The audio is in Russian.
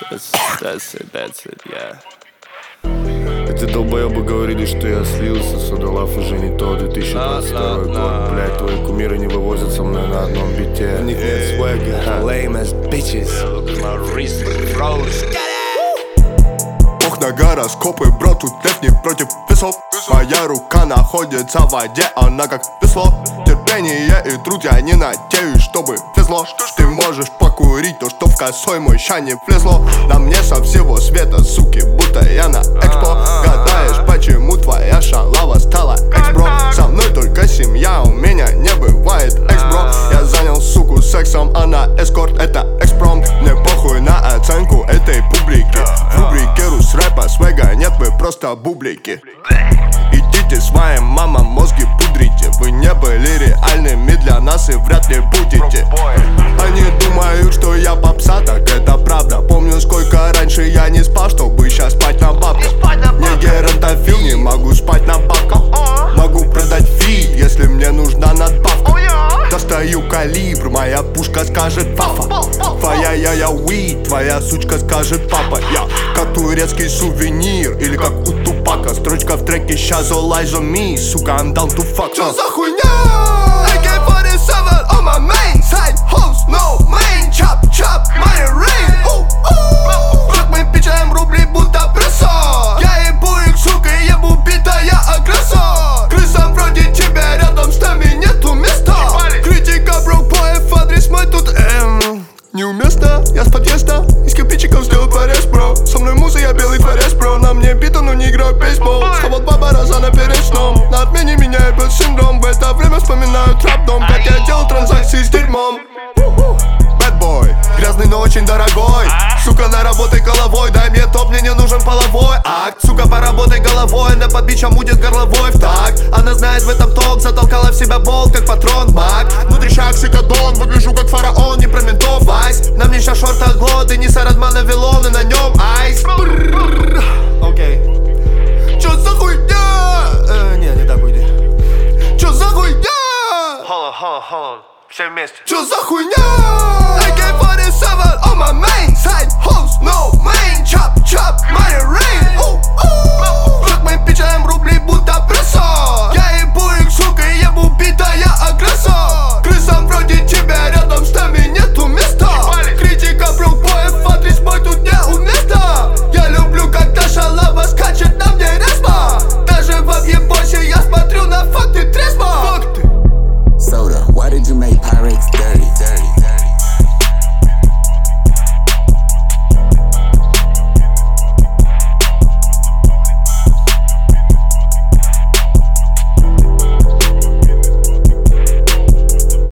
That's it, yeah. Эти долбоебы говорили, что я слился, Судолав уже не то, 2022 год. Блять, твои кумиры не вывозят со мной на одном бите. У них нет свэга, lame as bitches. Ох на гороскопы, бро, тут лев не против весов. Моя рука находится в воде, она как весло. Терпение и труд, я не надеюсь, чтобы везло. Ты можешь покурить то, что в косой мой ща не влезло. На мне со всего света, суки, будто я на экспо. Гадаешь, почему твоя шалава стала экс-бро? Со мной только семья, у меня не бывает экс-бро. Я занял суку сексом, она эскорт, это экспромт. Мне похуй на оценку этой публики. В рубрике рус рэпа свега нет, вы просто бублики. Идите своим мамам мозги пудрите. Вы не были реальными для нас и вряд ли будете. Они думают, что я попса, так это правда. Помню, сколько раньше я не спал, чтобы сейчас спать на бабках. Не геронтофил, не могу спать на бабках. Могу продать фит, если мне нужна надбавка. Достаю калибр, моя пушка скажет папа. Твоя я уи, твоя сучка скажет папа. Я как турецкий сувенир, или как у Тупака. Строчка в треке щас all eyes on me, сука, I'm down to fuck. Чё за хуйня? AK-47 on my main side, hoes no main. Chop, chop, money rain. Как мы печаем рубли, будто пресса. Я ебу их, сука, ебу битая агрессор. Крысам вроде тебя рядом с нами нету места. Критика брокбоев, адрес мой тут неуместно. Я с подъезда, из кирпичиков сделал порез, бро. Со мной муза, я белый творец, бро. На мне бита, но не играю в бейсбол. Схавал два раза на перед сном. На отмене меня ебет синдром. В это время вспоминаю трап-дом, как я делал транзакции с дерьмом. Bad boy, грязный, но очень дорогой. Сука, наработай головой, дай мне топ, мне не нужен половой акт. Сука, поработай головой, она под бичом будет горловой в такт. Она знает в этом толк, затолкала в себя болт, как патрон маг. Внутри шаг сикадон, выгляжу как фараон, не про ментов вайс. На мне сейчас шорт от глоды, не сарадмана вилон, и на нем айс. Окей. Чё за хуйня? Не так уйди. Чё за хуйня? Hold on, все вместе. Чё за хуйня? AK-47 on my main side, hoes no main. Chop, chop, my